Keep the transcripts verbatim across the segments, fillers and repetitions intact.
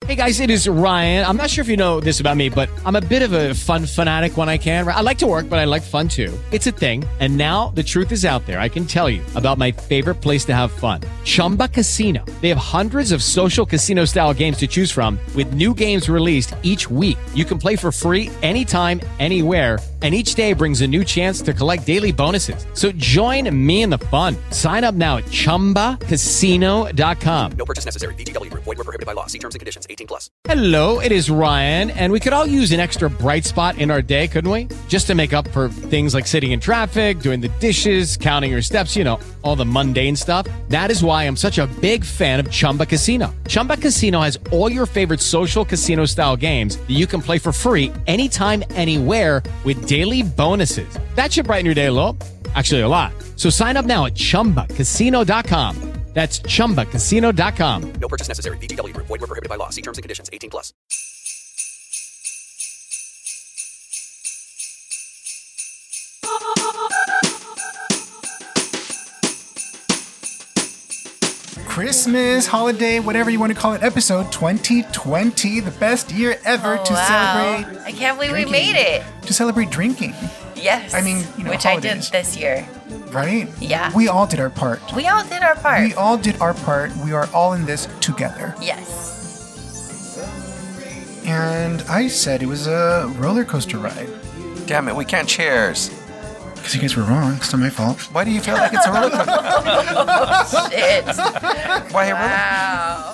Hey guys, it is Ryan. I'm not sure if you know this about me, but I'm a bit of a fun fanatic when I can. I like to work, but I like fun too. It's a thing. And now the truth is out there. I can tell you about my favorite place to have fun. Chumba Casino. They have hundreds of social casino style games to choose from with new games released each week. You can play for free anytime, anywhere. And each day brings a new chance to collect daily bonuses. So join me in the fun. Sign up now at chumba casino dot com. No purchase necessary. V G W. Void where prohibited by law. See terms and conditions. eighteen plus. Hello, it is Ryan, and we could all use an extra bright spot in our day, couldn't we? Just to make up for things like sitting in traffic, doing the dishes, counting your steps, you know, all the mundane stuff. That is why I'm such a big fan of Chumba Casino. Chumba Casino has all your favorite social casino-style games that you can play for free anytime, anywhere with daily bonuses. That should brighten your day a little. Actually, a lot. So sign up now at chumba casino dot com. That's chumba casino dot com. No purchase necessary. V G W. Void where prohibited by law. See terms and conditions. eighteen plus. Christmas, holiday, whatever you want to call it, episode twenty twenty, the best year ever Oh, to wow. celebrate. I can't believe drinking. we made it. To celebrate drinking, Yes. I mean, you know, which holidays. I did this year. right? Yeah. We all did our part. We all did our part. We all did our part. We are all in this together. Yes. And I said it was a roller coaster ride. Damn it, we can't cheers. Because you guys were wrong. It's not my fault. Why do you feel like it's a roller coaster? Shit. Why a roller Wow.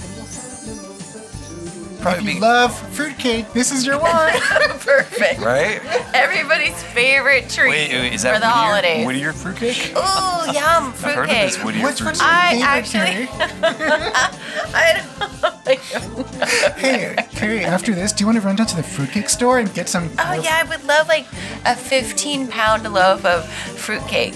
If Probably you be, love fruitcake, this is your wine. Perfect. right? Everybody's favorite treat Wait, wait, is that for the Whittier, holidays. Whittier fruitcake? Ooh, yum, I've heard of this fruitcake. Whittier Which one's fruitcake. your I favorite, actually- I don't Hey, Carrie, after this, do you want to run down to the fruitcake store and get some... Oh yeah, I would love like a fifteen pound loaf of fruitcake.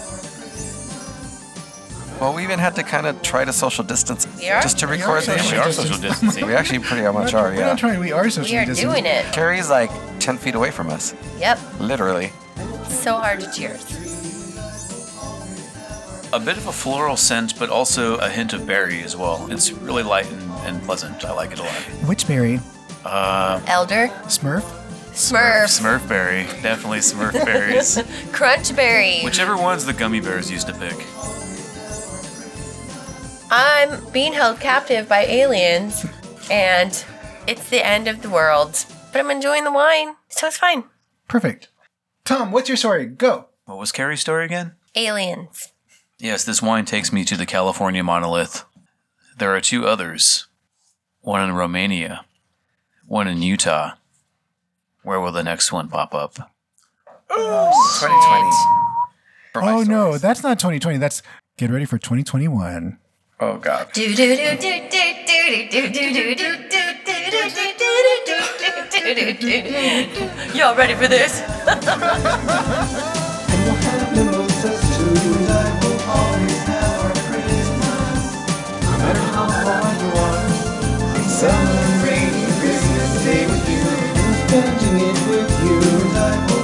Well, we even had to kind of try to social distance We are? just to We are record this. social We are social distancing. We actually pretty much We're are, not yeah. trying, we are social We are distancing. doing it. Carrie's like ten feet away from us, Yep. literally. So hard to cheers. A bit of a floral scent, but also a hint of berry as well. It's really light and, and pleasant. I like it a lot. Which berry? Uh, Elder. Smurf? Smurf. Smurf berry. Definitely Smurf berries. Crunch berry. Whichever ones the gummy bears used to pick. I'm being held captive by aliens, and it's the end of the world. But I'm enjoying the wine, so it's fine. Perfect. Tom, what's your story? Go. What was Carrie's story again? Aliens. Yes, this wine takes me to the California monolith. There are two others. One in Romania. One in Utah. Where will the next one pop up? twenty twenty. For my Oh, no, stories. that's not twenty twenty. That's get ready for twenty twenty-one. Oh, God. Do do do do do do do do do do do do do do. Y'all ready for this? Celebrating Christmas Day with you, spending it with you.